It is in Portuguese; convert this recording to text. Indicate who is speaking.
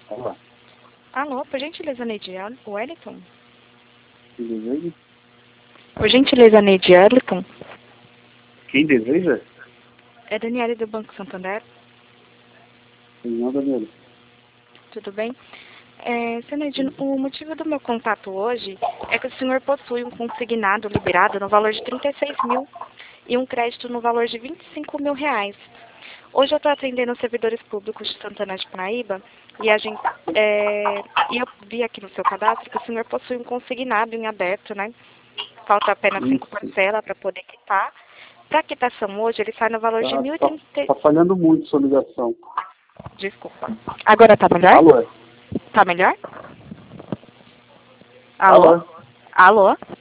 Speaker 1: Olá.
Speaker 2: Alô, por gentileza, Neide Wellington?
Speaker 1: Quem deseja?
Speaker 2: Por gentileza, Neide Wellington?
Speaker 1: Quem deseja?
Speaker 2: É Daniela do Banco Santander.
Speaker 1: Não, Daniela.
Speaker 2: Tudo bem? Seu Neide, o motivo do meu contato hoje é que o senhor possui um consignado liberado no valor de 36 mil e um crédito no valor de 25 mil reais. Hoje eu estou atendendo os servidores públicos de Santana de Parnaíba e eu vi aqui no seu cadastro que o senhor possui um consignado em aberto, né? Falta apenas 5
Speaker 1: Isso.
Speaker 2: parcelas para poder quitar. Para quitação hoje, ele sai no valor de 1.030.
Speaker 1: Tá falhando muito sua ligação.
Speaker 2: Desculpa. Agora tá melhor?
Speaker 1: Alô?
Speaker 2: Tá melhor? Alô?
Speaker 1: Alô?
Speaker 2: Alô?